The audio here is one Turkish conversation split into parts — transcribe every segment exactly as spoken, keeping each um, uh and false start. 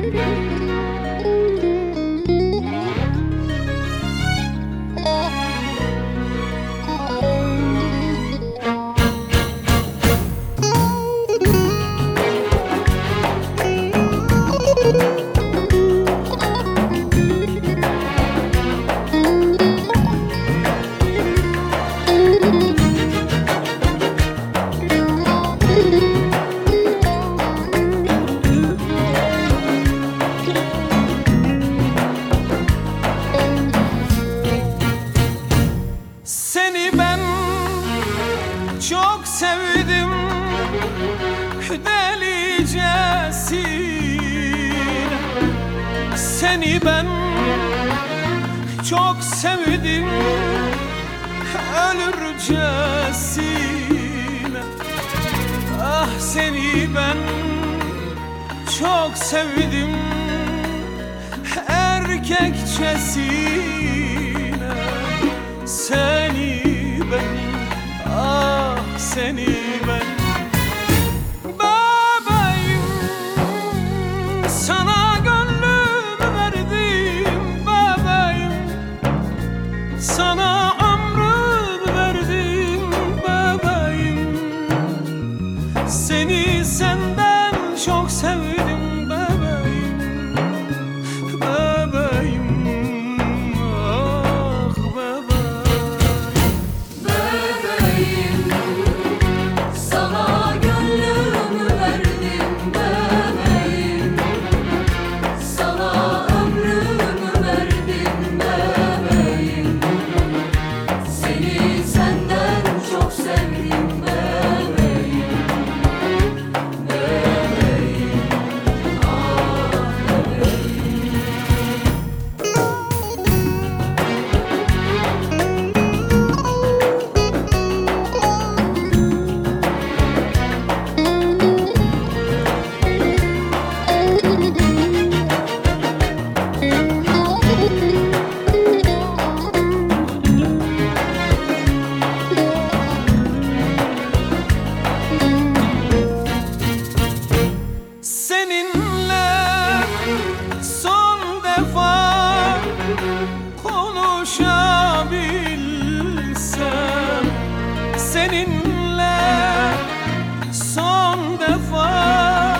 Seni ben çok sevdim delicesine. Seni ben çok sevdim ölürcesine. Ah seni ben çok sevdim erkekçesine. Seni ben, ah seni ben, bebeğim, sana gönlümü verdim bebeğim, sana ömrümü verdim bebeğim. Seni senden çok sevdim bebeğim, bebeğim. Konuşabilsem seninle son defa,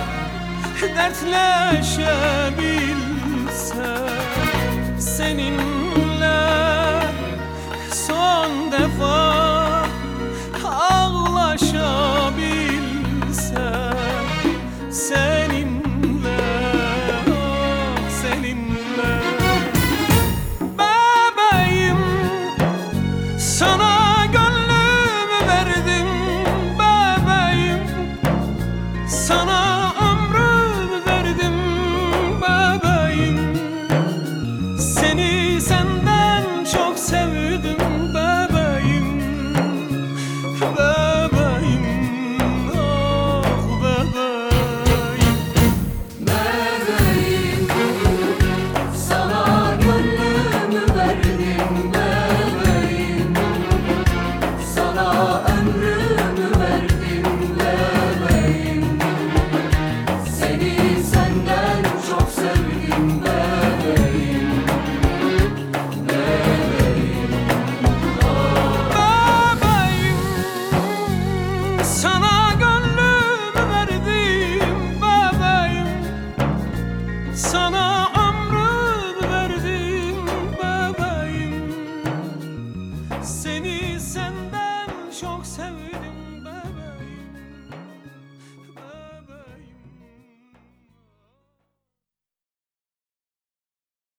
dertleşebilsem seninle son defa, ağlaşabilsem seninle, oh seninle. Sana gönlümü verdim bebeğim, sana ömrümü verdim bebeğim. Seni senden çok sevdim bebeğim, bebeğim, oh bebeğim. Bebeğim, sana gönlümü verdim bebeğim, sana ömrümü verdim bebeğim. Seni senden çok sevdim bebeğim, bebeğim, oh. Bebeğim, sana gönlümü verdim bebeğim, sana ömrümü verdim bebeğim. Seni senden çok sevdim bebeğim.